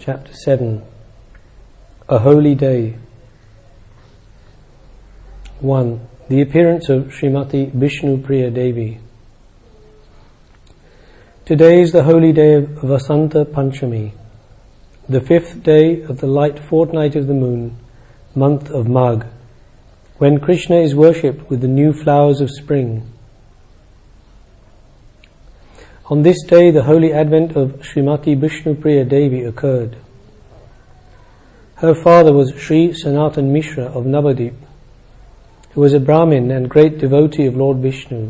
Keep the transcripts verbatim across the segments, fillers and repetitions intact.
Chapter seven. A Holy Day. one. The appearance of Srimati Bishnupriya Devi. Today is the holy day of Vasanta Panchami, the fifth day of the light fortnight of the moon, month of Magh, when Krishna is worshipped with the new flowers of spring. On this day, the holy advent of Srimati Bishnupriya Devi occurred. Her father was Sri Sanatan Mishra of Navadip, who was a Brahmin and great devotee of Lord Vishnu.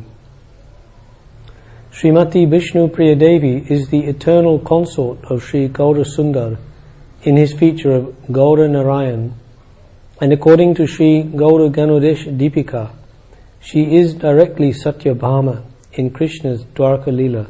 Srimati Bishnupriya Devi is the eternal consort of Sri Gaura Sundar in his feature of Gaura Narayan, and according to Sri Gaura Ganodesh Deepika, she is directly Satyabhama in Krishna's Dwarka Leela.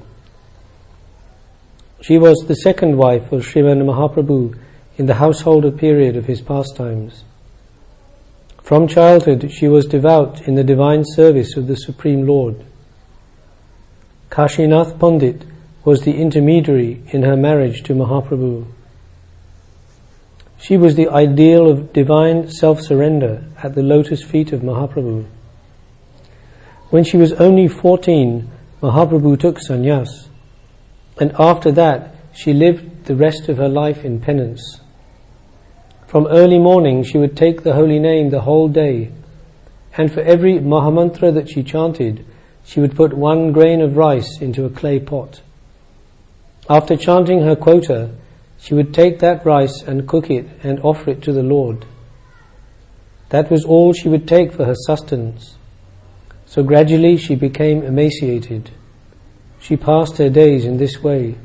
She was the second wife of Sriman Mahaprabhu in the householder period of his pastimes. From childhood she was devout in the divine service of the Supreme Lord. Kashinath Pandit was the intermediary in her marriage to Mahaprabhu. She was the ideal of divine self-surrender at the lotus feet of Mahaprabhu. When she was only fourteen, Mahaprabhu took sannyas, and after that she lived the rest of her life in penance. From early morning she would take the holy name the whole day, and for every Mahamantra that she chanted, she would put one grain of rice into a clay pot. After chanting her quota, she would take that rice and cook it and offer it to the Lord. That was all she would take for her sustenance. So gradually she became emaciated. She passed her days in this way.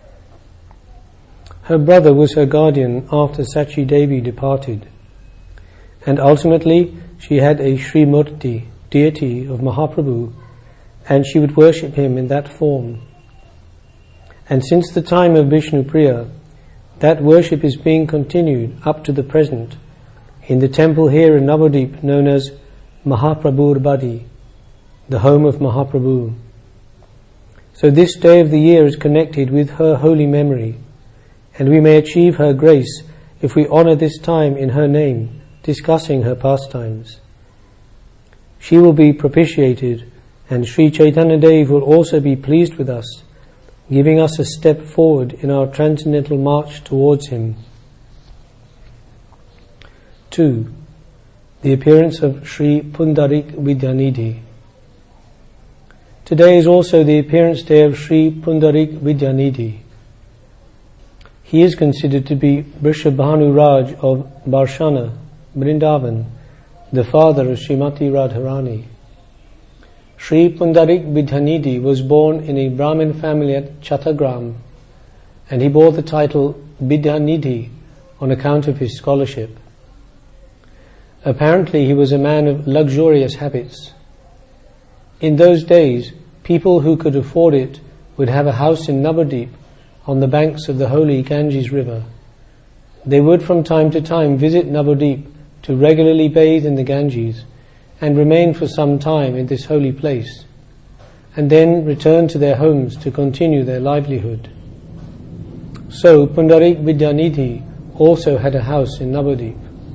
Her brother was her guardian after Sachi Devi departed, and ultimately she had a Sri Murti, deity of Mahaprabhu, and she would worship him in that form. And since the time of Bishnupriya, that worship is being continued up to the present in the temple here in Navadip known as Mahaprabhur Badi, the home of Mahaprabhu. So this day of the year is connected with her holy memory, and we may achieve her grace if we honour this time in her name, discussing her pastimes. She will be propitiated, and Sri Chaitanya Dev will also be pleased with us, giving us a step forward in our transcendental march towards him. two. The appearance of Sri Pundarik Vidyanidhi. Today is also the appearance day of Sri Pundarik Vidyanidhi. He is considered to be Vrishabhanu Raj of Barshana, Vrindavan, the father of Srimati Radharani. Sri Pundarik Vidyanidhi was born in a Brahmin family at Chattagram, and he bore the title Vidyanidhi on account of his scholarship. Apparently he was a man of luxurious habits. In those days, people who could afford it would have a house in Navadip on the banks of the holy Ganges river. They would from time to time visit Navadip to regularly bathe in the Ganges and remain for some time in this holy place, and then return to their homes to continue their livelihood. So Pundarik Vidyanidhi also had a house in Navadip.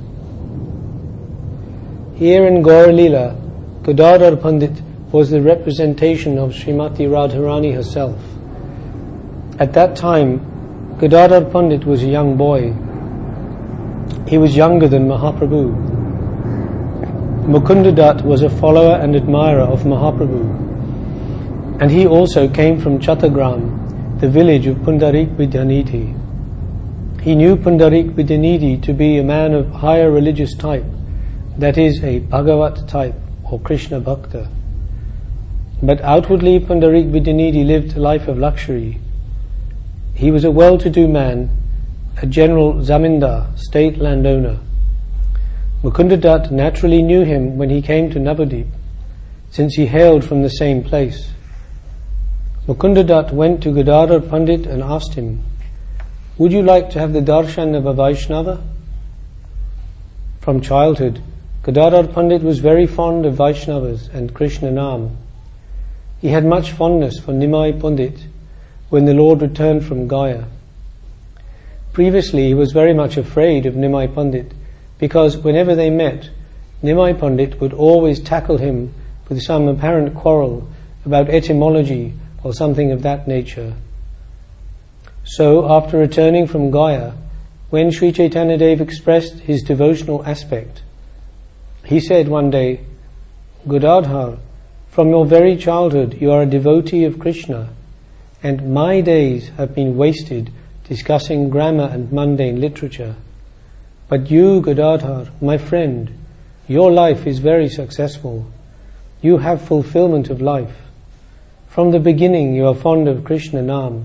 Here in Gaura Leela, Gadadhar Pandit was the representation of Srimati Radharani herself. At that time, Gadadhar Pandit was a young boy. He was younger than Mahaprabhu. Mukunda Dutt was a follower and admirer of Mahaprabhu, and he also came from Chattagram, the village of Pundarik Vidyanidhi. He knew Pundarik Vidyanidhi to be a man of higher religious type, that is, a Bhagavat type or Krishna Bhakta. But outwardly Pundarik Vidyanidhi lived a life of luxury. He was a well-to-do man, a general zamindar, state landowner. Mukunda Dutt naturally knew him when he came to Navadip, since he hailed from the same place. Mukunda Dutt went to Gadadhar Pandit and asked him, "Would you like to have the darshan of a Vaishnava?" From childhood, Gadadhar Pandit was very fond of Vaishnavas and Krishna Nam. He had much fondness for Nimai Pandit when the Lord returned from Gaya. Previously he was very much afraid of Nimai Pandit, because whenever they met, Nimai Pandit would always tackle him with some apparent quarrel about etymology or something of that nature. So, after returning from Gaya, when Sri Chaitanya Dev expressed his devotional aspect, he said one day, "Gadadhar, from your very childhood you are a devotee of Krishna, and my days have been wasted discussing grammar and mundane literature. But you, Gadadhar, my friend, your life is very successful. You have fulfillment of life. From the beginning you are fond of Krishna Nam."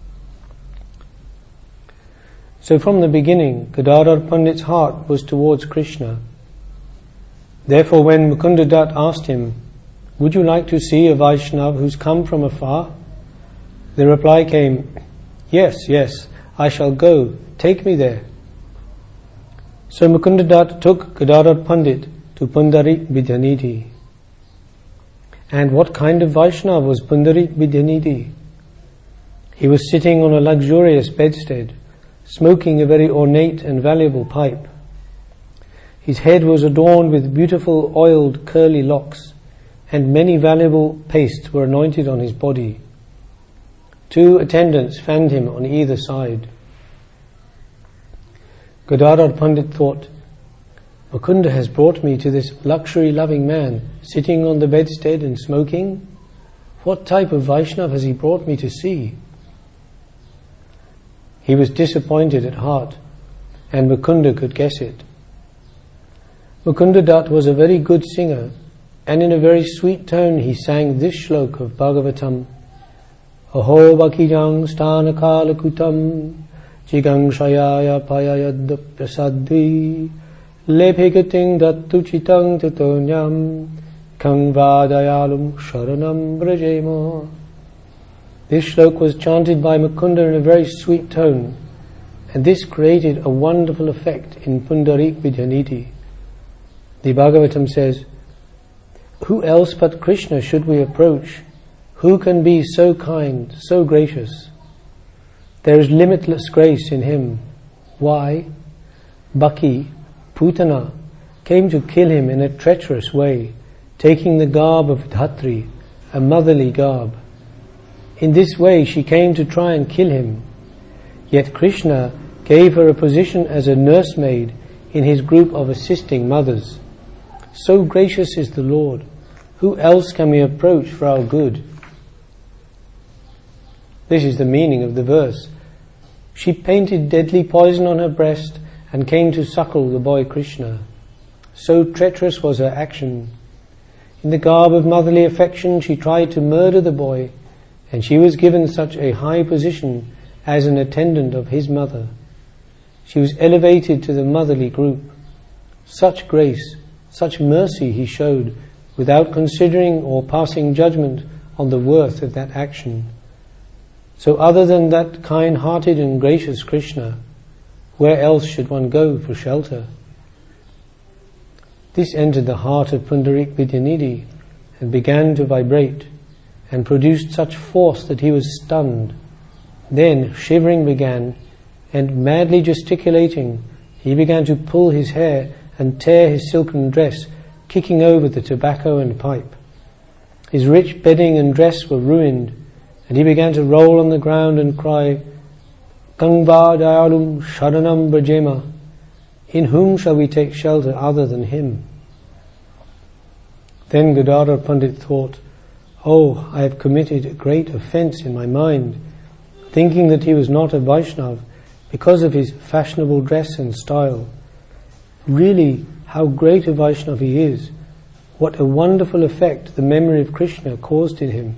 So from the beginning, Gadadhar Pandit's heart was towards Krishna. Therefore when Mukunda Dutt asked him, "Would you like to see a Vaishnav who's come from afar?" the reply came, "Yes, yes, I shall go. Take me there." So Mukunda Dutt took Gadadhar Pandit to Pundarik Vidyanidhi. And what kind of Vaishnav was Pundarik Vidyanidhi? He was sitting on a luxurious bedstead, smoking a very ornate and valuable pipe. His head was adorned with beautiful oiled curly locks, and many valuable pastes were anointed on his body. Two attendants fanned him on either side. Gadadhar Pandit thought, "Mukunda has brought me to this luxury-loving man sitting on the bedstead and smoking. What type of Vaishnav has he brought me to see?" He was disappointed at heart, and Mukunda could guess it. Mukunda Dutt was a very good singer, and in a very sweet tone he sang this shlok of Bhagavatam: "Aho bakijang sthanakala kutam jigang shayaya payayad prasadvi lephigating dattu chitang tatonyam kang vadayalum sharanam brajema." This shlok was chanted by Mukunda in a very sweet tone, and this created a wonderful effect in Pundarik Vidyanidhi. The Bhagavatam says, "Who else but Krishna should we approach? Who can be so kind, so gracious? There is limitless grace in him. Why? Baki, Putana, came to kill him in a treacherous way, taking the garb of Dhatri, a motherly garb. In this way she came to try and kill him. Yet Krishna gave her a position as a nursemaid in his group of assisting mothers. So gracious is the Lord. Who else can we approach for our good?" This is the meaning of the verse. She painted deadly poison on her breast and came to suckle the boy Krishna. So treacherous was her action. In the garb of motherly affection she tried to murder the boy, and she was given such a high position as an attendant of his mother. She was elevated to the motherly group. Such grace, such mercy he showed, without considering or passing judgment on the worth of that action. So other than that kind-hearted and gracious Krishna, where else should one go for shelter? This entered the heart of Pundarik Vidyanidhi and began to vibrate, and produced such force that he was stunned. Then shivering began, and madly gesticulating, he began to pull his hair and tear his silken dress, kicking over the tobacco and pipe. His rich bedding and dress were ruined, and he began to roll on the ground and cry, "Gangva dayalum sharanam brajema, in whom shall we take shelter other than him?" Then Gadadhar Pandit thought, "Oh, I have committed a great offence in my mind, thinking that he was not a Vaishnav because of his fashionable dress and style. Really, how great a Vaishnav he is! What a wonderful effect the memory of Krishna caused in him."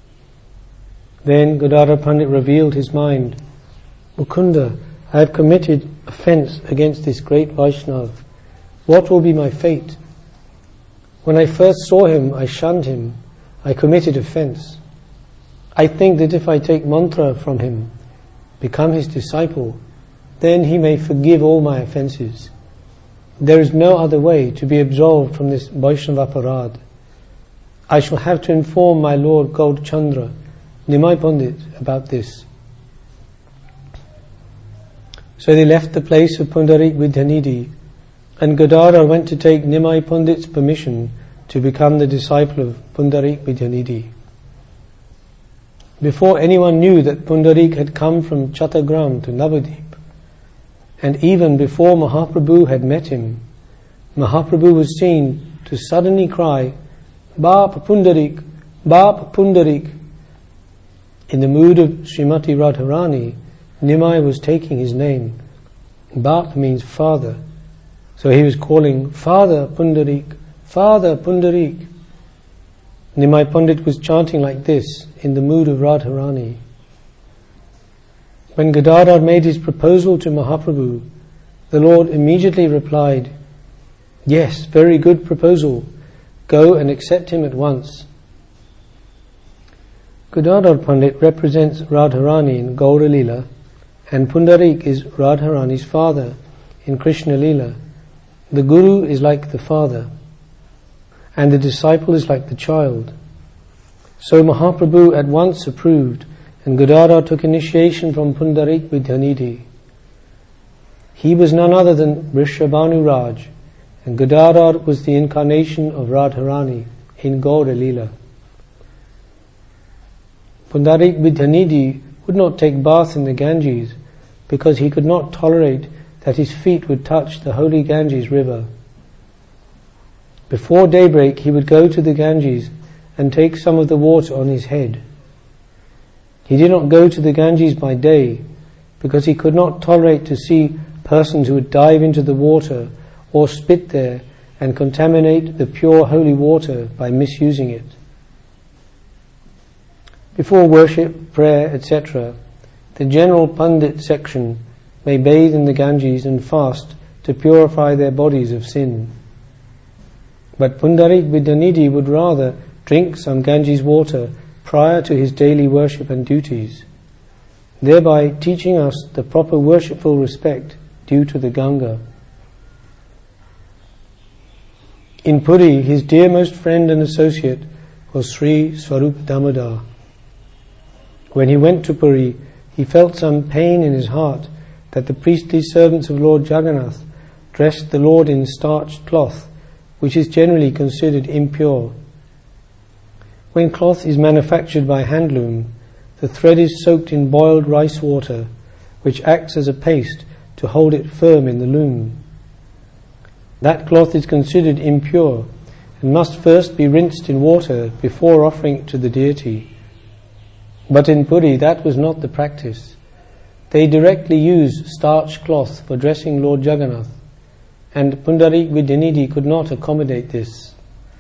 Then Gadadhar Pandit revealed his mind. "Mukunda, I have committed offence against this great Vaishnav. What will be my fate? When I first saw him, I shunned him. I committed offence. I think that if I take mantra from him, become his disciple, then he may forgive all my offences. There is no other way to be absolved from this Vaishnava Aparad. I shall have to inform my Lord Gaur Chandra, Nimai Pandit, about this." So they left the place of Pundarik Vidyanidhi, and Gadadhar went to take Nimai Pandit's permission to become the disciple of Pundarik Vidyanidhi. Before anyone knew that Pundarik had come from Chattagram to Navadip, and even before Mahaprabhu had met him, Mahaprabhu was seen to suddenly cry, "Bap Pundarik, Bap Pundarik." In the mood of Srimati Radharani, Nimai was taking his name. Bap means father. So he was calling, "Father Pundarik, Father Pundarik." Nimai Pandit was chanting like this in the mood of Radharani. When Gadadhar made his proposal to Mahaprabhu, the Lord immediately replied, "Yes, very good proposal. Go and accept him at once." Gadadhar Pandit represents Radharani in Gaura Leela, and Pundarik is Radharani's father in Krishna Leela. The Guru is like the father, and the disciple is like the child. So Mahaprabhu at once approved, and Gadadhar took initiation from Pundarik Vidyanidhi. He was none other than Vrishabhanu Raj, and Gadadhar was the incarnation of Radharani in Gaura Leela. Pundarik Vidyanidhi would not take bath in the Ganges because he could not tolerate that his feet would touch the holy Ganges river. Before daybreak he would go to the Ganges and take some of the water on his head. He did not go to the Ganges by day because he could not tolerate to see persons who would dive into the water or spit there and contaminate the pure holy water by misusing it. Before worship, prayer, et cetera, the general Pandit section may bathe in the Ganges and fast to purify their bodies of sin. But Pundarik Vidyanidhi would rather drink some Ganges water prior to his daily worship and duties, thereby teaching us the proper worshipful respect due to the Ganga. In Puri, his dearmost friend and associate was Sri Swarup Damodar. When he went to Puri, he felt some pain in his heart that the priestly servants of Lord Jagannath dressed the Lord in starched cloth, which is generally considered impure. When cloth is manufactured by handloom, the thread is soaked in boiled rice water, which acts as a paste to hold it firm in the loom. That cloth is considered impure and must first be rinsed in water before offering it to the deity. But in Puri that was not the practice. They directly used starched cloth for dressing Lord Jagannath, and Pundarik Vidyanidhi could not accommodate this.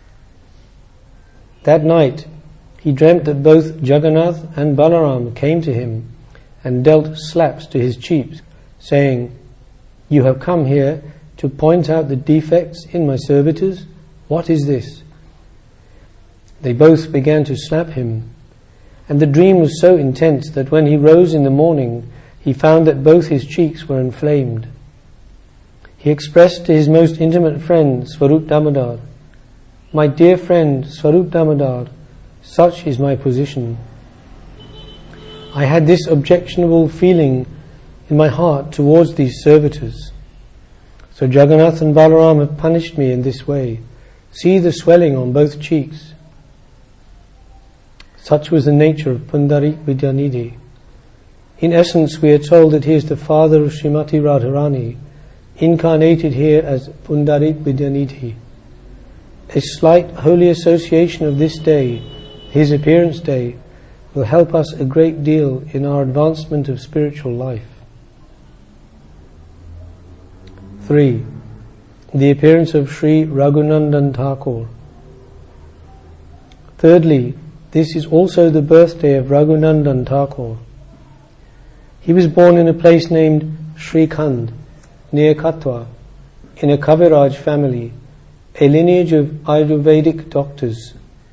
That night he dreamt that both Jagannath and Balaram came to him and dealt slaps to his cheeks, saying, "You have come here to point out the defects in my servitors? What is this?" They both began to slap him, and the dream was so intense that when he rose in the morning, he found that both his cheeks were inflamed. He expressed to his most intimate friend, Swarup Damodar, "My dear friend Swarup Damodar, such is my position. I had this objectionable feeling in my heart towards these servitors. So Jagannath and Balaram have punished me in this way. See the swelling on both cheeks." Such was the nature of Pundarik Vidyanidhi. In essence, we are told that he is the father of Srimati Radharani, incarnated here as Pundarik Vidyanidhi. A slight holy association of this day, his appearance day, will help us a great deal in our advancement of spiritual life. three. The appearance of Sri Raghunandan Thakur. Thirdly, this is also the birthday of Raghunandan Thakur. He was born in a place named Srikhand, near Katwa, in a Kaviraj family, a lineage of Ayurvedic doctors.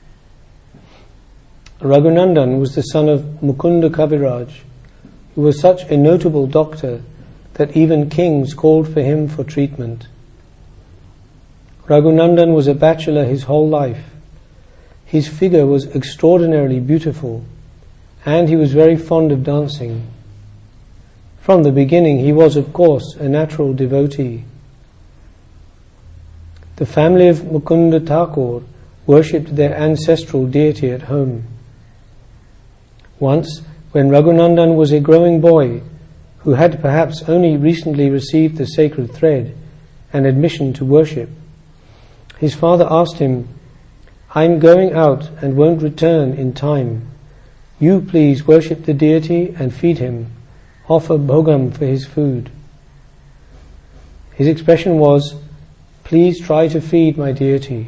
Raghunandan was the son of Mukunda Kaviraj, who was such a notable doctor that even kings called for him for treatment. Raghunandan was a bachelor his whole life. His figure was extraordinarily beautiful, and he was very fond of dancing. From the beginning he was, of course, a natural devotee. The family of Mukunda Thakur worshipped their ancestral deity at home. Once, when Raghunandan was a growing boy, who had perhaps only recently received the sacred thread and admission to worship, his father asked him, "I'm going out and won't return in time. You please worship the deity and feed him. Offer bhogam for his food." His expression was, "Please try to feed my deity."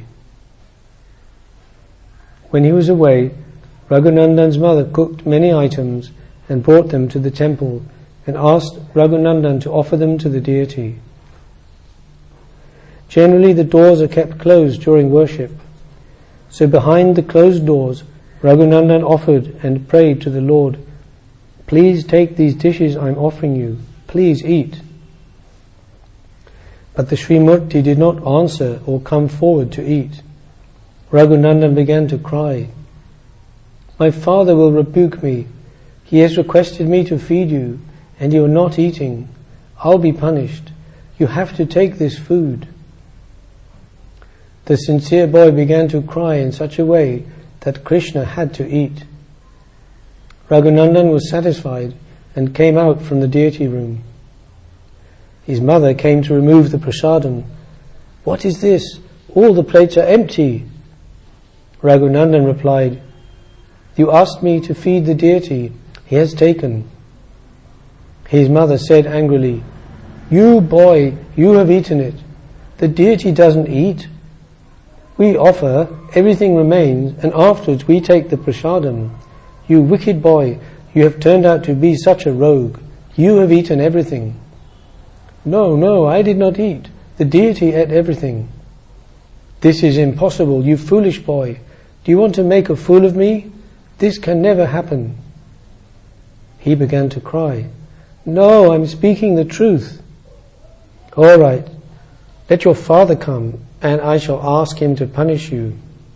When he was away, Raghunandan's mother cooked many items and brought them to the temple and asked Raghunandan to offer them to the deity. Generally the doors are kept closed during worship, so behind the closed doors Raghunandan offered and prayed to the Lord, "Please take these dishes I'm offering you, please eat." But the Srimurti did not answer or come forward to eat. Raghunandan began to cry, "My father will rebuke me. He has requested me to feed you, and you are not eating. I'll be punished. You have to take this food." The sincere boy began to cry in such a way that Krishna had to eat. Raghunandan was satisfied and came out from the deity room. His mother came to remove the prasadam. "What is this? All the plates are empty." Raghunandan replied, "You asked me to feed the deity. He has taken." His mother said angrily, "You boy, you have eaten it. The deity doesn't eat. We offer, everything remains, and afterwards we take the prasadam. You wicked boy, you have turned out to be such a rogue. You have eaten everything." "No, no, I did not eat. The deity ate everything." "This is impossible, you foolish boy. Do you want to make a fool of me? This can never happen." He began to cry. "No, I'm speaking the truth." "All right, let your father come, and I shall ask him to punish you."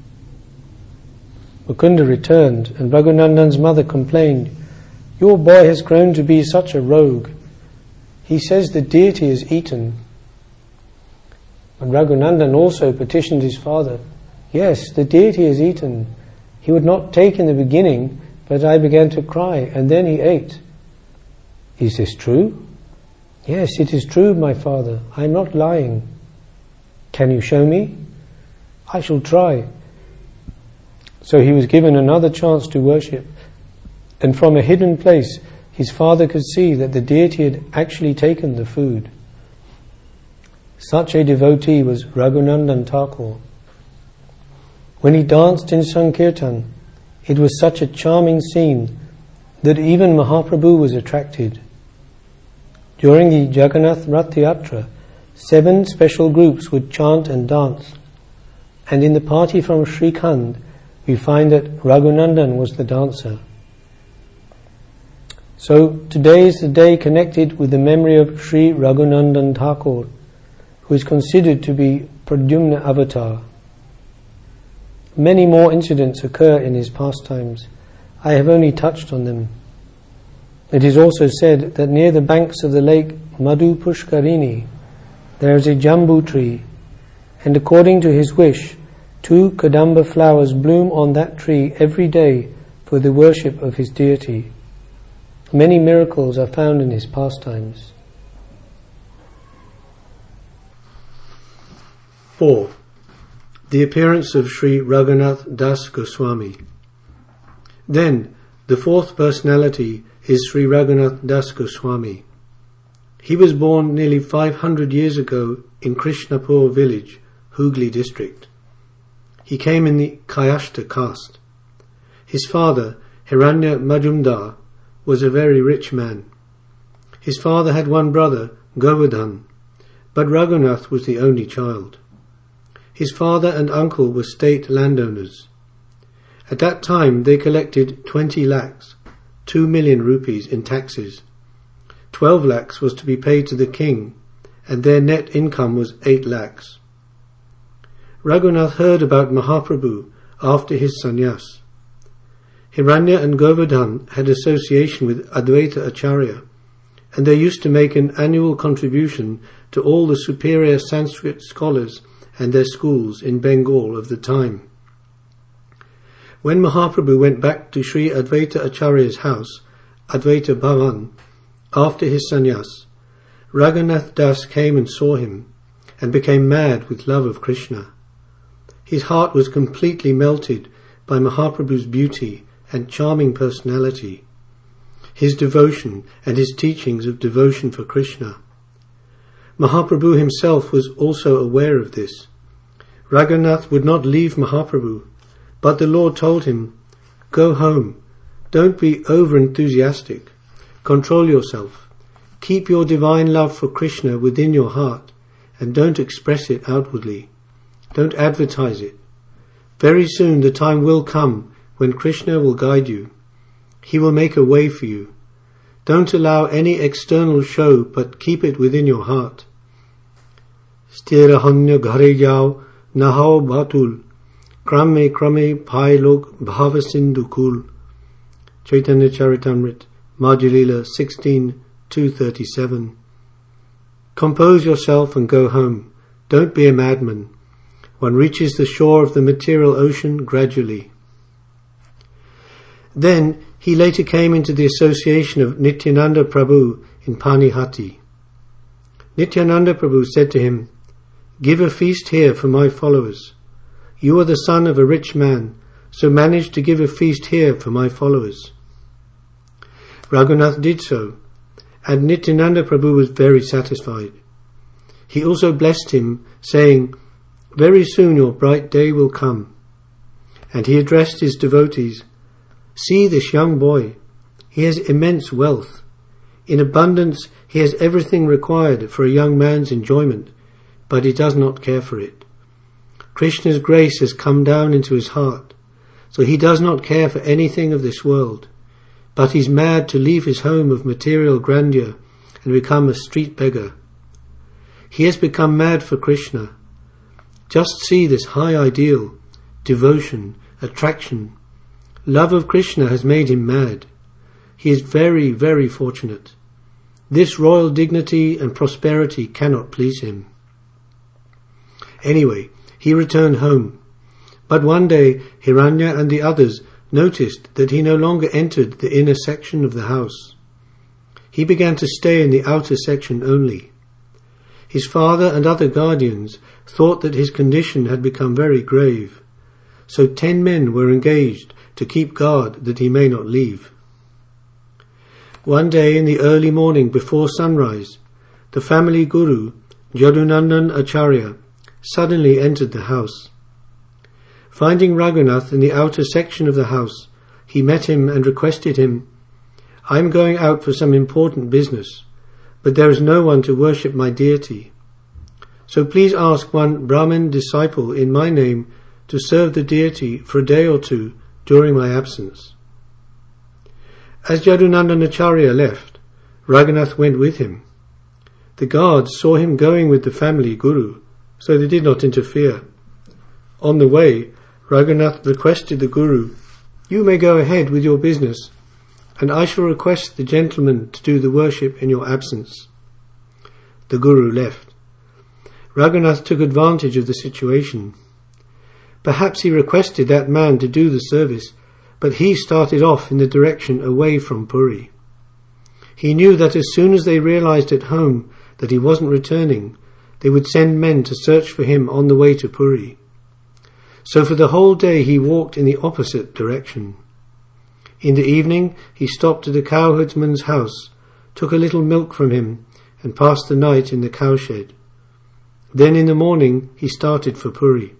Mukunda returned, and Raghunandan's mother complained, "Your boy has grown to be such a rogue. He says the deity is eaten." And Raghunandan also petitioned his father, "Yes, the deity is eaten. He would not take in the beginning, but I began to cry, and then he ate." "Is this true?" "Yes, it is true, my father. I am not lying." "Can you show me?" "I shall try." So he was given another chance to worship, and from a hidden place his father could see that the deity had actually taken the food. Such a devotee was Raghunandan Thakur. When he danced in Sankirtan, it was such a charming scene that even Mahaprabhu was attracted. During the Jagannath Rath Yatra, seven special groups would chant and dance, and in the party from Srikhand we find that Raghunandan was the dancer. So today is the day connected with the memory of Sri Raghunandan Thakur, who is considered to be Pradyumna avatar. Many more incidents occur in his pastimes. I have only touched on them. It is also said that near the banks of the lake Madhu Pushkarini there is a jambu tree, and according to his wish, two kadamba flowers bloom on that tree every day for the worship of his deity. Many miracles are found in his pastimes. four. The appearance of Sri Raghunath Das Goswami. Then, the fourth personality is Sri Raghunath Das Goswami. He was born nearly five hundred years ago in Krishnapur village, Hooghly district. He came in the Kayashta caste. His father, Hiranya Majumdar, was a very rich man. His father had one brother, Govardhan, but Raghunath was the only child. His father and uncle were state landowners. At that time they collected twenty lakhs, two million rupees in taxes. Twelve lakhs was to be paid to the king, and their net income was eight lakhs. Raghunath heard about Mahaprabhu after his sannyas. Hiranya and Govardhan had association with Advaita Acharya, and they used to make an annual contribution to all the superior Sanskrit scholars and their schools in Bengal of the time. When Mahaprabhu went back to Sri Advaita Acharya's house, Advaita Bhavan, after his sannyas, Raghunath Das came and saw him, and became mad with love of Krishna. His heart was completely melted by Mahaprabhu's beauty and charming personality, his devotion and his teachings of devotion for Krishna. Mahaprabhu himself was also aware of this. Raghunath would not leave Mahaprabhu, but the Lord told him, "Go home, don't be over-enthusiastic, control yourself, keep your divine love for Krishna within your heart, and don't express it outwardly. Don't advertise it. Very soon the time will come when Krishna will guide you. He will make a way for you. Don't allow any external show, but keep it within your heart. Sthirahanya ghare jao, nahao bhatul, krame krame bhai log bhavasindu kul." Chaitanya Charitamrita, Madhya Lila sixteen, two thirty-seven. Compose yourself and go home. Don't be a madman. One reaches the shore of the material ocean gradually. Then he later came into the association of Nityananda Prabhu in Panihati. Nityananda Prabhu said to him, "Give a feast here for my followers. You are the son of a rich man, so manage to give a feast here for my followers." Raghunath did so, and Nityananda Prabhu was very satisfied. He also blessed him, saying, "Very soon your bright day will come." And he addressed his devotees, "See this young boy. He has immense wealth. In abundance he has everything required for a young man's enjoyment, but he does not care for it. Krishna's grace has come down into his heart, so he does not care for anything of this world, but he's mad to leave his home of material grandeur and become a street beggar. He has become mad for Krishna. Just see this high ideal, devotion, attraction. Love of Krishna has made him mad. He is very, very fortunate. This royal dignity and prosperity cannot please him." Anyway, he returned home. But one day Hiranya and the others noticed that he no longer entered the inner section of the house. He began to stay in the outer section only. His father and other guardians thought that his condition had become very grave, so ten men were engaged to keep guard that he may not leave. One day in the early morning before sunrise, the family guru, Jadunandan Acharya, suddenly entered the house. Finding Raghunath in the outer section of the house, he met him and requested him, "I am going out for some important business, but there is no one to worship my deity. So please ask one Brahmin disciple in my name to serve the deity for a day or two during my absence." As Jadunandan Acharya left, Raghunath went with him. The guards saw him going with the family guru, so they did not interfere. On the way, Raghunath requested the guru, "You may go ahead with your business, and I shall request the gentleman to do the worship in your absence." The guru left. Raghunath took advantage of the situation. Perhaps he requested that man to do the service, but he started off in the direction away from Puri. He knew that as soon as they realized at home that he wasn't returning, they would send men to search for him on the way to Puri. So for the whole day he walked in the opposite direction. In the evening he stopped at a cowherdsman's house, took a little milk from him, and passed the night in the cowshed. Then in the morning he started for Puri.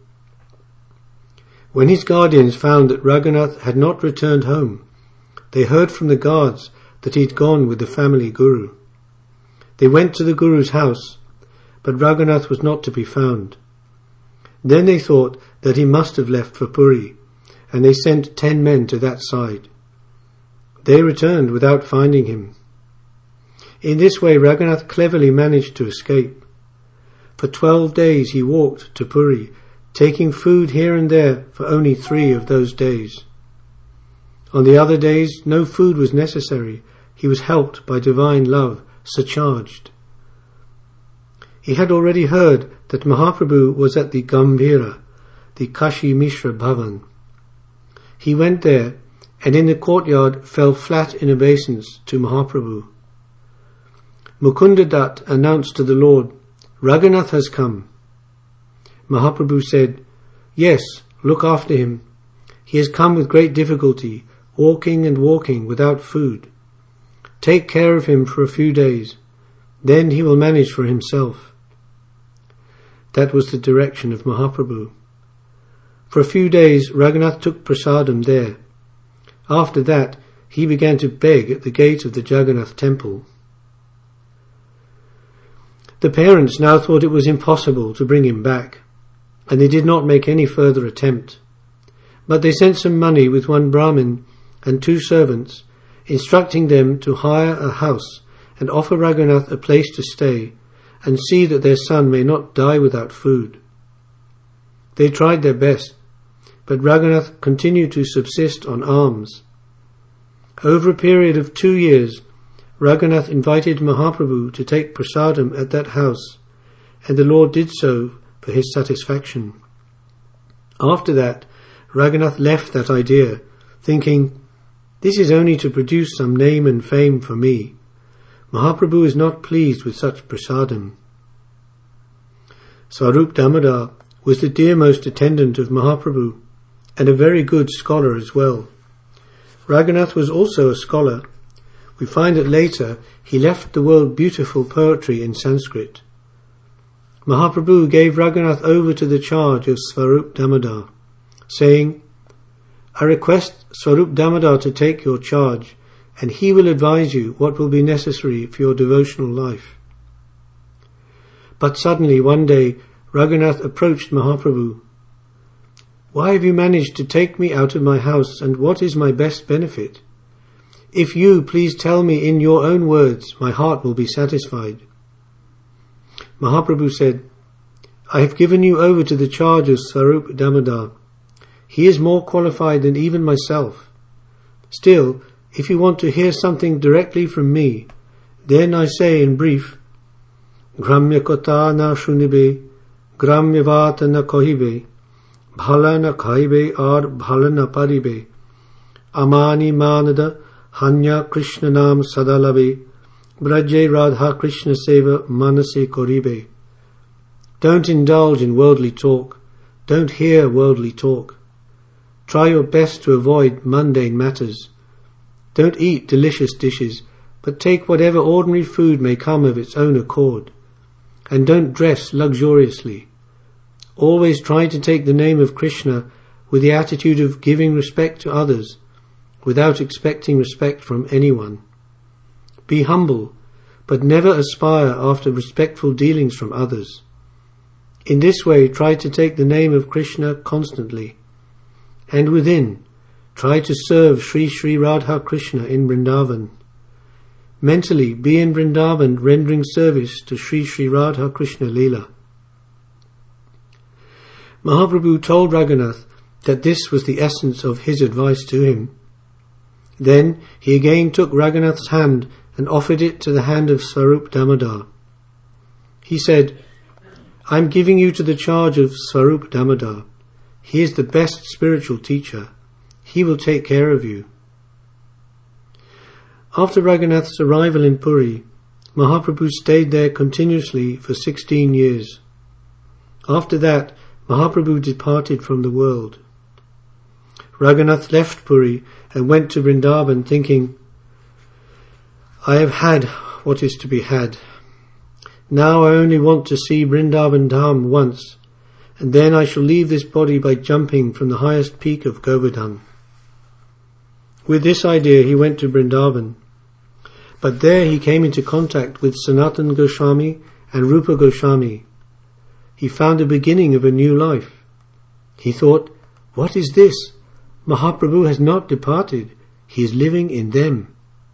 When his guardians found that Raghunath had not returned home, they heard from the guards that he had gone with the family guru. They went to the guru's house, but Raghunath was not to be found. Then they thought that he must have left for Puri, and they sent ten men to that side. They returned without finding him. In this way Raghunath cleverly managed to escape. For twelve days he walked to Puri, taking food here and there for only three of those days. On the other days no food was necessary. He was helped by divine love surcharged. He had already heard that Mahaprabhu was at the Gambhira, the Kashi Mishra Bhavan. He went there and in the courtyard fell flat in obeisance to Mahaprabhu. Mukunda Dutt announced to the Lord, "Raghunath has come." Mahaprabhu said, "Yes, look after him. He has come with great difficulty, walking and walking without food. Take care of him for a few days, then he will manage for himself." That was the direction of Mahaprabhu. For a few days Raghunath took prasadam there. After that he began to beg at the gate of the Jagannath temple. The parents now thought it was impossible to bring him back, and they did not make any further attempt. But they sent some money with one Brahmin and two servants, instructing them to hire a house and offer Raghunath a place to stay and see that their son may not die without food. They tried their best, but Raghunath continued to subsist on alms. Over a period of two years, Raghunath invited Mahaprabhu to take prasadam at that house, and the Lord did so for his satisfaction. After that, Raghunath left that idea, thinking, "This is only to produce some name and fame for me. Mahaprabhu is not pleased with such prasadam." Swarup Damodar was the dearmost attendant of Mahaprabhu, and a very good scholar as well. Raghunath was also a scholar. We find that later he left the world beautiful poetry in Sanskrit. Mahaprabhu gave Raghunath over to the charge of Swarup Damodar, saying, "I request Swarup Damodar to take your charge, and he will advise you what will be necessary for your devotional life." But suddenly one day Raghunath approached Mahaprabhu. "Why have you managed to take me out of my house, and what is my best benefit? If you please tell me in your own words, my heart will be satisfied." Mahaprabhu said, "I have given you over to the charge of Swarup Damodar. He is more qualified than even myself. Still, if you want to hear something directly from me, then I say in brief, Gramya kotha na shunibe, Gramya vata na kohibe, Bhala na khaibe ar bhala na paribe, Amani manada Hanya Krishna Nam Sadalabe, Brajye Radha Krishna Seva Manase Koribe. Don't indulge in worldly talk. Don't hear worldly talk. Try your best to avoid mundane matters. Don't eat delicious dishes, but take whatever ordinary food may come of its own accord. And don't dress luxuriously. Always try to take the name of Krishna with the attitude of giving respect to others, without expecting respect from anyone. Be humble, but never aspire after respectful dealings from others. In this way, try to take the name of Krishna constantly. And within, try to serve Sri Sri Radha Krishna in Vrindavan. Mentally, be in Vrindavan rendering service to Sri Sri Radha Krishna Leela." Mahaprabhu told Raghunath that this was the essence of his advice to him. Then he again took Raghunath's hand and offered it to the hand of Swarup Damodar. He said, "I am giving you to the charge of Swarup Damodar. He is the best spiritual teacher. He will take care of you." After Raghunath's arrival in Puri, Mahaprabhu stayed there continuously for sixteen years. After that, Mahaprabhu departed from the world. Raghunath left Puri and went to Vrindavan thinking, "I have had what is to be had. Now I only want to see Vrindavan Dham once, and then I shall leave this body by jumping from the highest peak of Govardhan." With this idea he went to Vrindavan, but there he came into contact with Sanatana Goswami and Rupa Goswami. He found the beginning of a new life. He thought, "What is this? Mahaprabhu has not departed. He is living in them."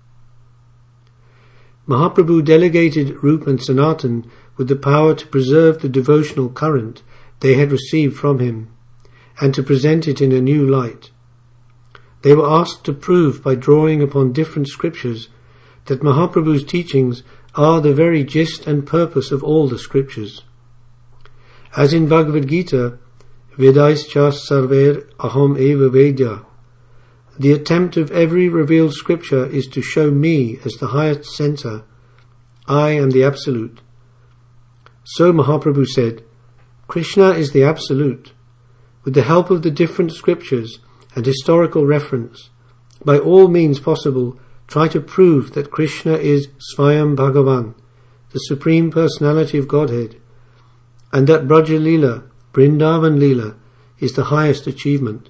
Mahaprabhu delegated Rupa and Sanatan with the power to preserve the devotional current they had received from him, and to present it in a new light. They were asked to prove by drawing upon different scriptures that Mahaprabhu's teachings are the very gist and purpose of all the scriptures. As in Bhagavad Gita, Vedaischa sarver aham eva vedya, the attempt of every revealed scripture is to show me as the highest centre. I am the Absolute. So Mahaprabhu said, Krishna is the Absolute. With the help of the different scriptures and historical reference, by all means possible, try to prove that Krishna is Swayam Bhagavan, the Supreme Personality of Godhead, and that Braja Leela, Vrindavan Leela, is the highest achievement.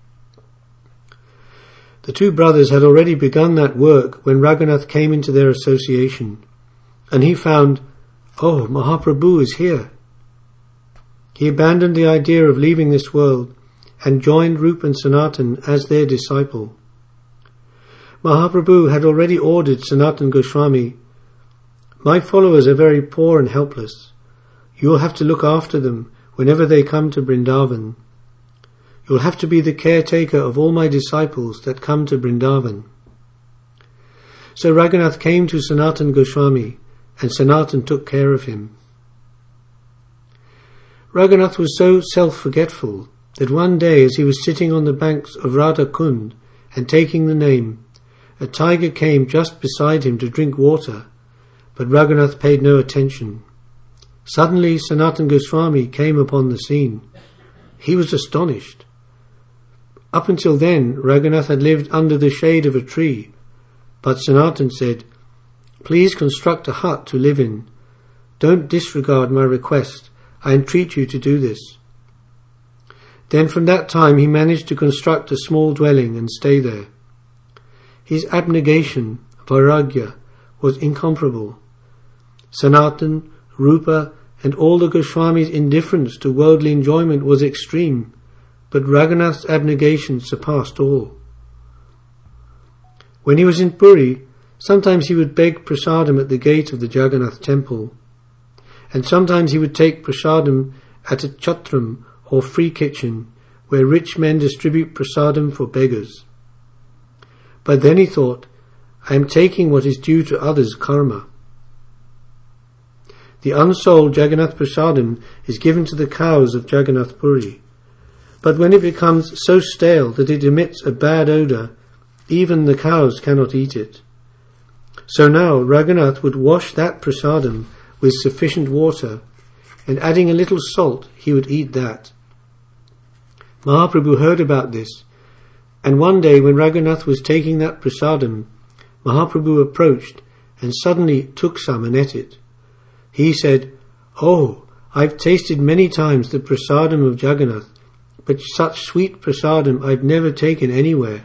The two brothers had already begun that work when Raghunath came into their association, and he found, oh, Mahaprabhu is here. He abandoned the idea of leaving this world and joined Rupa and Sanatan as their disciple. Mahaprabhu had already ordered Sanatan Goswami, my followers are very poor and helpless. You will have to look after them whenever they come to Vrindavan. You will have to be the caretaker of all my disciples that come to Vrindavan. So Raghunath came to Sanatan Goswami, and Sanatan took care of him. Raghunath was so self-forgetful that one day, as he was sitting on the banks of Radha Kund and taking the name, a tiger came just beside him to drink water, but Raghunath paid no attention. Suddenly Sanatan Goswami came upon the scene. He was astonished. Up until then, Raghunath had lived under the shade of a tree, but Sanatan said, Please construct a hut to live in. Don't disregard my request. I entreat you to do this. Then from that time he managed to construct a small dwelling and stay there. His abnegation, vairagya, was incomparable. Sanatan, Rupa, and all the Goswamis' indifference to worldly enjoyment was extreme, but Raghunath's abnegation surpassed all. When he was in Puri, sometimes he would beg prasadam at the gate of the Jagannath temple, and sometimes he would take prasadam at a chatram or free kitchen where rich men distribute prasadam for beggars. But then he thought, I am taking what is due to others' karma. The unsold Jagannath prasadam is given to the cows of Jagannath Puri, but when it becomes so stale that it emits a bad odour, even the cows cannot eat it. So now Raghunath would wash that prasadam with sufficient water, and adding a little salt, he would eat that. Mahaprabhu heard about this, and one day when Raghunath was taking that prasadam, Mahaprabhu approached and suddenly took some and ate it. He said, Oh, I've tasted many times the prasadam of Jagannath, but such sweet prasadam I've never taken anywhere.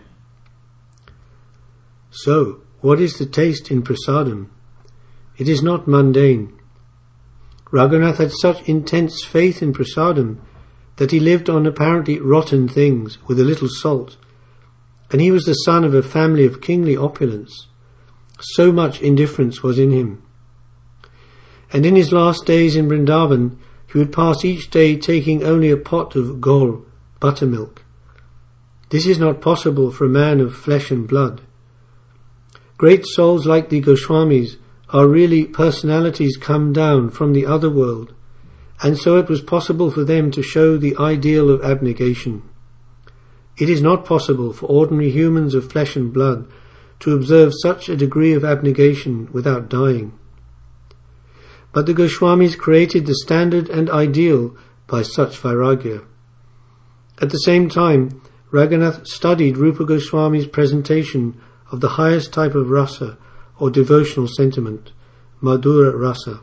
So, what is the taste in prasadam? It is not mundane. Raghunath had such intense faith in prasadam that he lived on apparently rotten things with a little salt, and he was the son of a family of kingly opulence. So much indifference was in him. And in his last days in Vrindavan, he would pass each day taking only a pot of gol, buttermilk. This is not possible for a man of flesh and blood. Great souls like the Goswamis are really personalities come down from the other world, and so it was possible for them to show the ideal of abnegation. It is not possible for ordinary humans of flesh and blood to observe such a degree of abnegation without dying. But the Goswamis created the standard and ideal by such vairagya. At the same time, Raghunath studied Rupa Goswami's presentation of the highest type of rasa, or devotional sentiment, Madhura Rasa.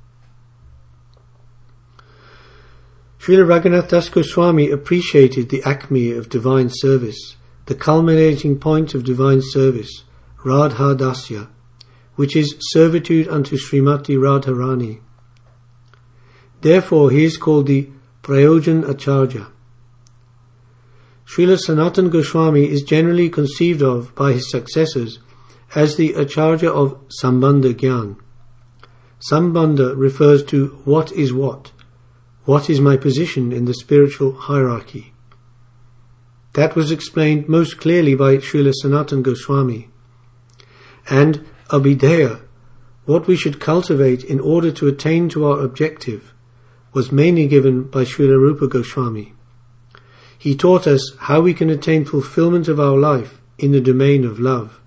Srila Raghunath Das Goswami appreciated the acme of divine service, the culminating point of divine service, Radha Dasya, which is servitude unto Srimati Radharani. Therefore he is called the Prayojan Acharya. Srila Sanatan Goswami is generally conceived of by his successors as the Acharya of Sambandha Gyan. Sambandha refers to what is what, what is my position in the spiritual hierarchy. That was explained most clearly by Srila Sanatan Goswami. And Abhideya, what we should cultivate in order to attain to our objective was mainly given by Srila Rupa Goswami. He taught us how we can attain fulfillment of our life in the domain of love.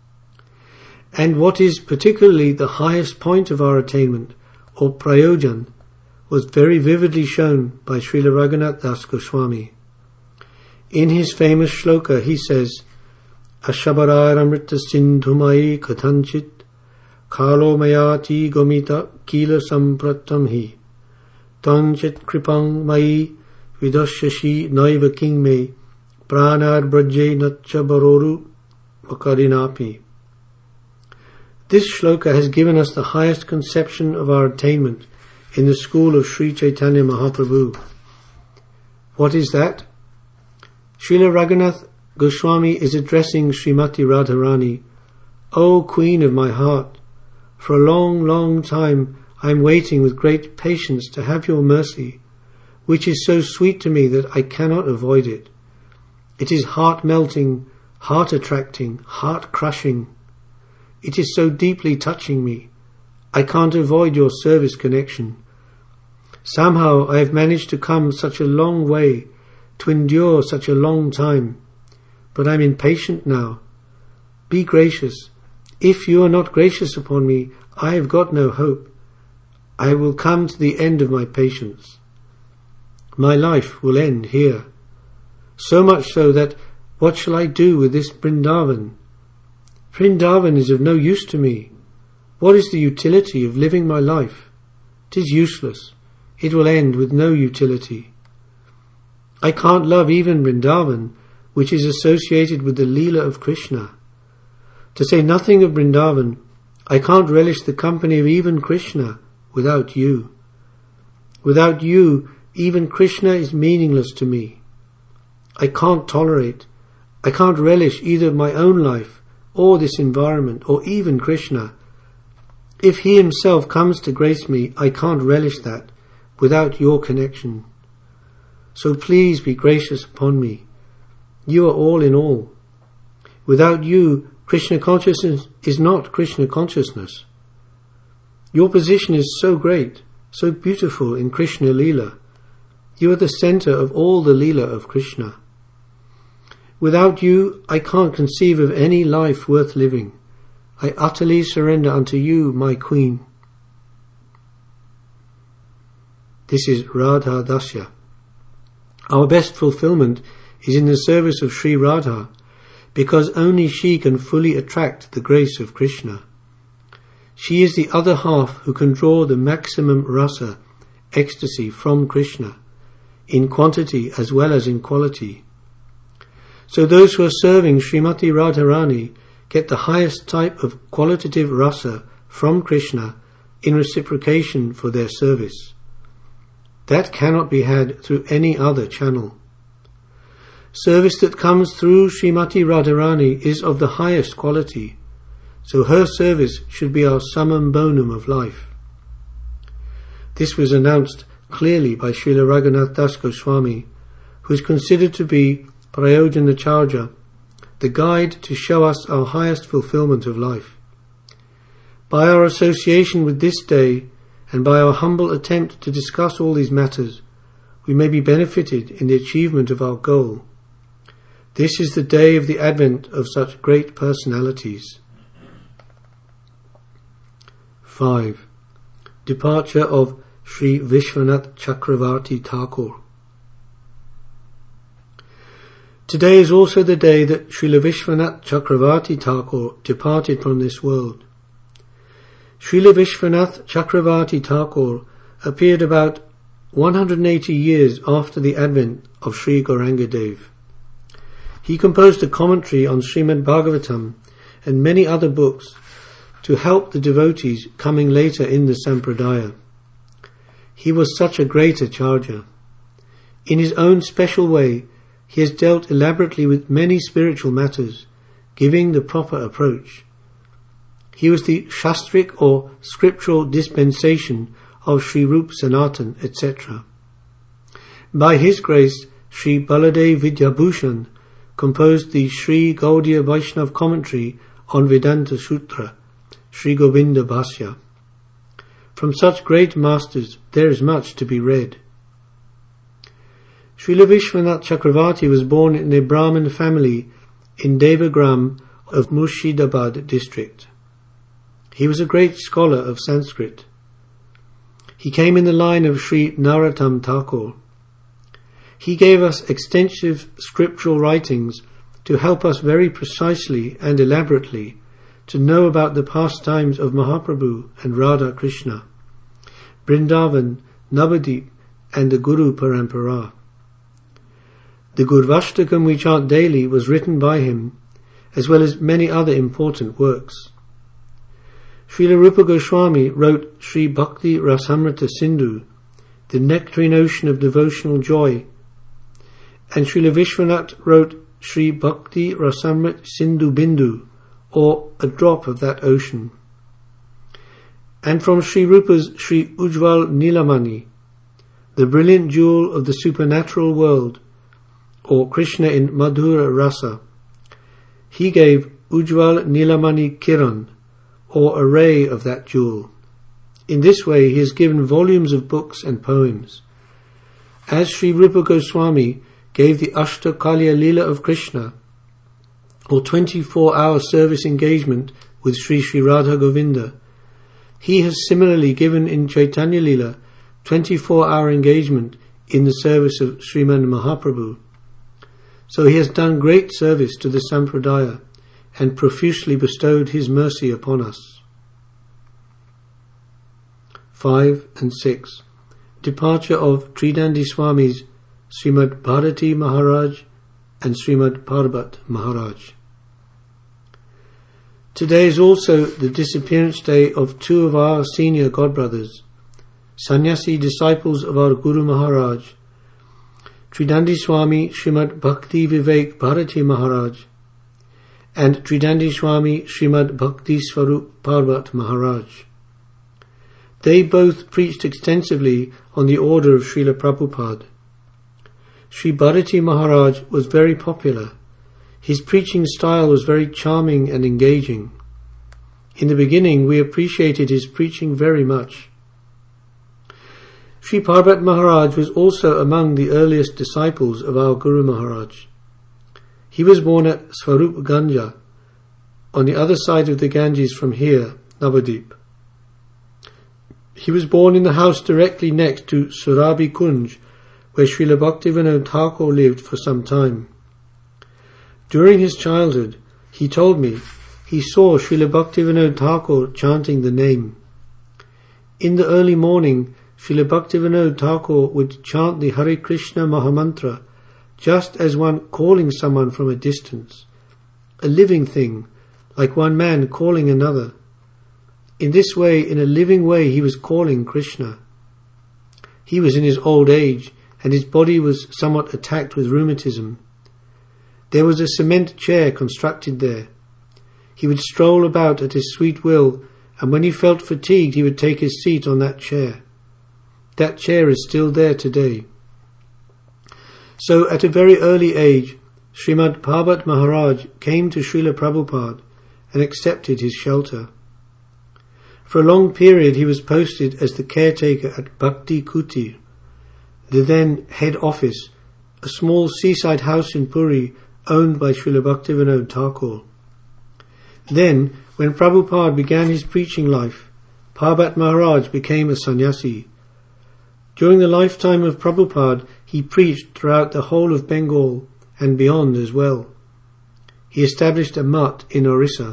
And what is particularly the highest point of our attainment, or prayojan, was very vividly shown by Srila Raghunath Das Goswami. In his famous shloka he says, Ashabarayamrita sindhumai kathanchit Kalo mayati gomita kila sampratam hi Tanchit kripang mai vidasyashi naiva king me Pranad brajye natcha baroru vakarinapi. This shloka has given us the highest conception of our attainment in the school of Sri Chaitanya Mahaprabhu. What is that? Srila Raghunath Goswami is addressing Srimati Radharani, O Queen of my heart, for a long, long time I am waiting with great patience to have your mercy, which is so sweet to me that I cannot avoid it. It is heart-melting, heart-attracting, heart-crushing. It is so deeply touching me. I can't avoid your service connection. Somehow I have managed to come such a long way, to endure such a long time, but I am impatient now. Be gracious. If you are not gracious upon me, I have got no hope. I will come to the end of my patience. My life will end here. So much so that what shall I do with this Vrindavan? Vrindavan is of no use to me. What is the utility of living my life? It is useless. It will end with no utility. I can't love even Vrindavan, which is associated with the Leela of Krishna. To say nothing of Vrindavan, I can't relish the company of even Krishna without you. Without you, even Krishna is meaningless to me. I can't tolerate, I can't relish either my own life or this environment or even Krishna. If he himself comes to grace me, I can't relish that without your connection. So please be gracious upon me. You are all in all. Without you, Krishna consciousness is not Krishna consciousness. Your position is so great, so beautiful in Krishna Leela. You are the center of all the Leela of Krishna. Without you, I can't conceive of any life worth living. I utterly surrender unto you, my Queen. This is Radha Dasya. Our best fulfillment is in the service of Sri Radha, because only she can fully attract the grace of Krishna. She is the other half who can draw the maximum rasa, ecstasy from Krishna, in quantity as well as in quality. So those who are serving Srimati Radharani get the highest type of qualitative rasa from Krishna in reciprocation for their service. That cannot be had through any other channel. Service that comes through Srimati Radharani is of the highest quality, so her service should be our summum bonum of life. This was announced clearly by Srila Raghunath Das Goswami, who is considered to be Prayojanacharya, the guide to show us our highest fulfillment of life. By our association with this day, and by our humble attempt to discuss all these matters, we may be benefited in the achievement of our goal. This is the day of the advent of such great personalities. five. Departure of Sri Vishwanath Chakravarti Thakur. Today is also the day that Srila Vishwanath Chakravarti Thakur departed from this world. Srila Vishwanath Chakravarti Thakur appeared about one hundred eighty years after the advent of Sri Gauranga Dev. He composed a commentary on Srimad Bhagavatam and many other books to help the devotees coming later in the Sampradaya. He was such a great acharya. In his own special way, he has dealt elaborately with many spiritual matters, giving the proper approach. He was the Shastric or scriptural dispensation of Sri Rup Sanatan, et cetera. By his grace, Sri Baladev Vidyabhushan composed the Sri Gaudiya Vaishnav commentary on Vedanta Sutra, Sri Govinda Bhasya. From such great masters there is much to be read. Srila Vishwanath Chakravarti was born in a Brahmin family in Devagram of Murshidabad district. He was a great scholar of Sanskrit. He came in the line of Sri Narottam Thakur. He gave us extensive scriptural writings to help us very precisely and elaborately to know about the pastimes of Mahaprabhu and Radha Krishna, Vrindavan, Navadip and the Guru Parampara. The Gurvashtakam we chant daily was written by him, as well as many other important works. Srila Rupa Goswami wrote Sri Bhakti Rasamrita Sindhu, the nectarine ocean of devotional joy, and Srila Vishwanath wrote Sri Bhakti Rasamrit Sindhu Bindu, or a drop of that ocean. And from Sri Rupa's Sri Ujjwal Nilamani, the brilliant jewel of the supernatural world, or Krishna in Madhura Rasa, he gave Ujjwal Nilamani Kiran, or a ray of that jewel. In this way he has given volumes of books and poems. As Sri Rupa Goswami gave the Ashtakalya Leela of Krishna, or twenty-four hour service engagement with Sri Sri Radha Govinda, he has similarly given in Chaitanya Leela twenty-four hour engagement in the service of Sriman Mahaprabhu. So he has done great service to the Sampradaya and profusely bestowed his mercy upon us. five and six. Departure of Tridandi Swamis, Srimad Bharati Maharaj and Srimad Parbat Maharaj. Today is also the disappearance day of two of our senior godbrothers, sannyasi disciples of our Guru Maharaj, Tridandi Swami Srimad Bhakti Vivek Bharati Maharaj and Tridandi Swami Srimad Bhakti Swarup Parbat Maharaj. They both preached extensively on the order of Srila Prabhupada. Sri Bharati Maharaj was very popular. His preaching style was very charming and engaging. In the beginning we appreciated his preaching very much. Sri Parbat Maharaj was also among the earliest disciples of our Guru Maharaj. He was born at Swarup Ganja, on the other side of the Ganges from here, Navadip. He was born in the house directly next to Surabhi Kunj, where Srila Bhaktivinoda Thakur lived for some time. During his childhood, he told me, he saw Srila Bhaktivinoda Thakur chanting the name. In the early morning, Srila Bhaktivinoda Thakur would chant the Hare Krishna Mahamantra, just as one calling someone from a distance, a living thing, like one man calling another. In this way, in a living way, he was calling Krishna. He was in his old age, and his body was somewhat attacked with rheumatism. There was a cement chair constructed there. He would stroll about at his sweet will, and when he felt fatigued he would take his seat on that chair. That chair is still there today. So at a very early age, Srimad Parbat Maharaj came to Srila Prabhupada and accepted his shelter. For a long period he was posted as the caretaker at Bhakti Kutir, the then head office, a small seaside house in Puri owned by Srila Bhaktivinoda Thakur. Then, when Prabhupada began his preaching life, Parbat Maharaj became a sannyasi. During the lifetime of Prabhupada, he preached throughout the whole of Bengal and beyond as well. He established a mutt in Orissa.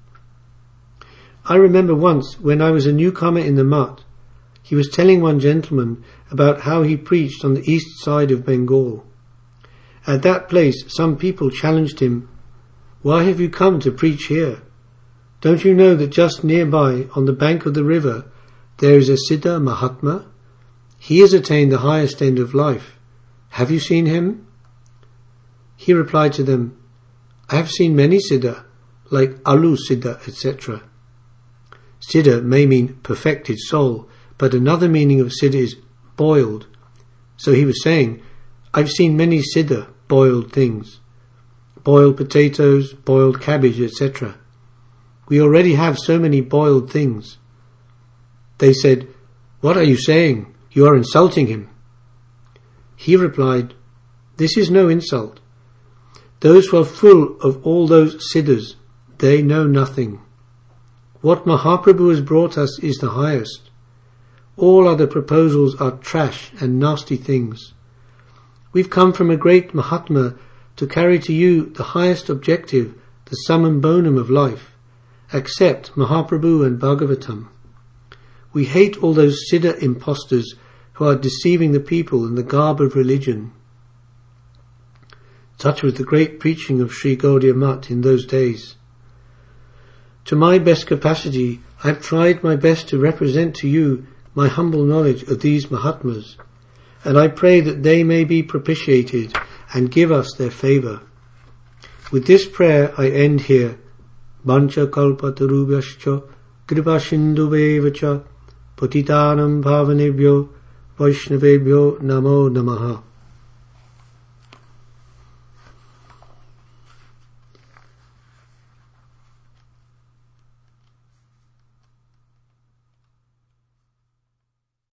I remember once, when I was a newcomer in the mutt, he was telling one gentleman about how he preached on the east side of Bengal. At that place, some people challenged him, "Why have you come to preach here? Don't you know that just nearby, on the bank of the river, there is a Siddha Mahatma? He has attained the highest end of life. Have you seen him?" He replied to them, "I have seen many Siddha, like Alu Siddha, et cetera" Siddha may mean perfected soul, but another meaning of Siddha is boiled. So he was saying, I've seen many Siddha, boiled things, boiled potatoes, boiled cabbage, et cetera. We already have so many boiled things." They said, "What are you saying? You are insulting him." He replied, "This is no insult. Those who are full of all those siddhas, they know nothing. What Mahaprabhu has brought us is the highest. All other proposals are trash and nasty things. We've come from a great Mahatma to carry to you the highest objective, the summum bonum of life. Accept Mahaprabhu and Bhagavatam. We hate all those siddha impostors who are deceiving the people in the garb of religion." Such was the great preaching of Sri Gaudiya Math in those days. To my best capacity, I have tried my best to represent to you my humble knowledge of these Mahatmas, and I pray that they may be propitiated and give us their favour. With this prayer I end here. Vancha kalpatarubhyascha kripa sindhuvevacha patitanam bhavanebhyo vaishnavebhyo namo namaha.